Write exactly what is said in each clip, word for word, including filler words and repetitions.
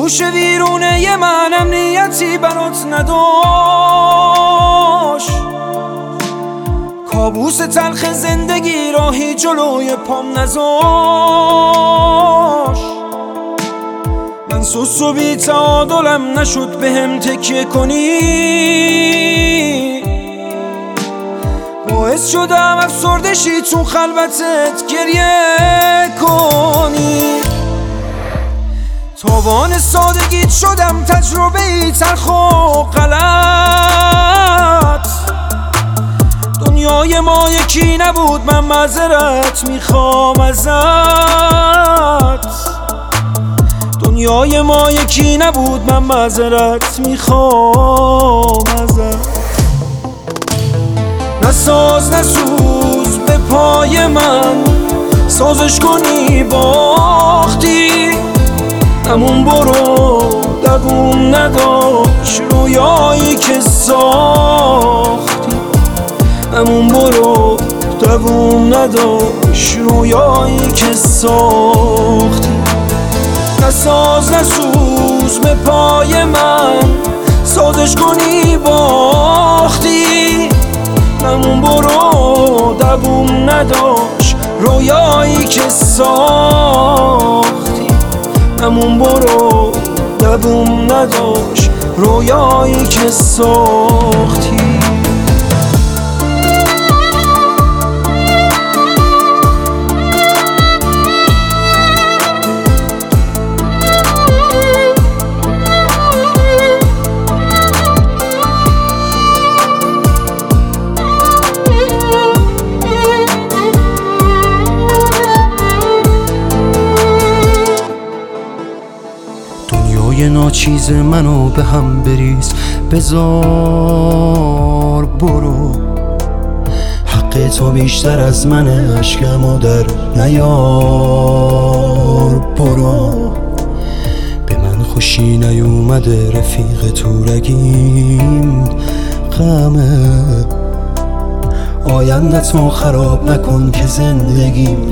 گوش ویرونه منم نیتی برات نداشت، کابوس تلخ زندگی راهی جلوی پام نذاشت. من سوس و بی تعادلم نشد بهم تکیه کنی، باعث شدم افسردشی تو خلوتت گریه کنی. تاوان سادگیت شدم تجربه ای تلخ و غلط. دنیای ما یکی نبود، من معذرت میخوام ازت. دنیای ما یکی نبود، من معذرت میخوام ازت. نساز نسوز به پای من، سازش کنی باختی. همون برو دووم نداشت رویایی که ساختی. همون برو دووم نداشت رویایی که ساختی. نساز نسوز به پای من، سازش کنی باختی. همون برو دووم نداشت رویایی که ساختی. همون برو دووم نداشت رویایی که ساختی. یه ناچیز منو به هم بریز، بذار برو. حق تو بیشتر از منه، عشقمو در نیار برو. به من خوشی نیومده رفیق تو رگیم غمه. آینده‌تو خراب نکن که زندگیم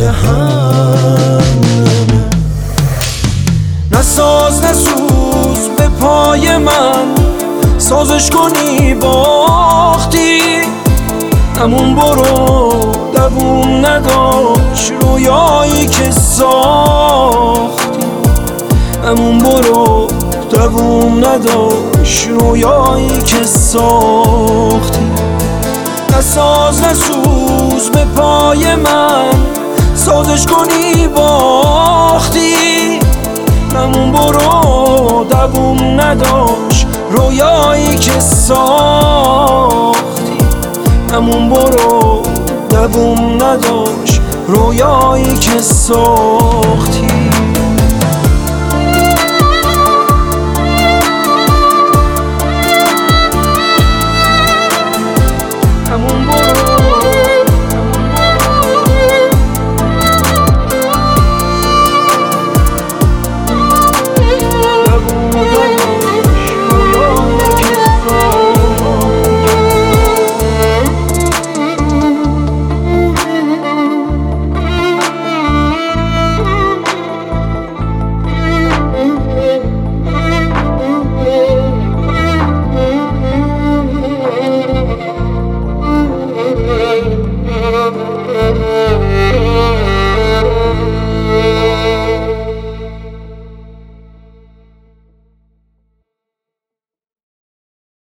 جهنمه. نساز نسوز به پای من، سازش کنی باختی. همون برو دووم نداشت رویایی که ساختی. همون برو دووم نداشت رویایی که ساختی. نساز نسوز به پای من، سازش کنی باختی. همون برو دووم نداشت رویایی که ساختی. همون برو دووم نداشت رویایی که ساختی.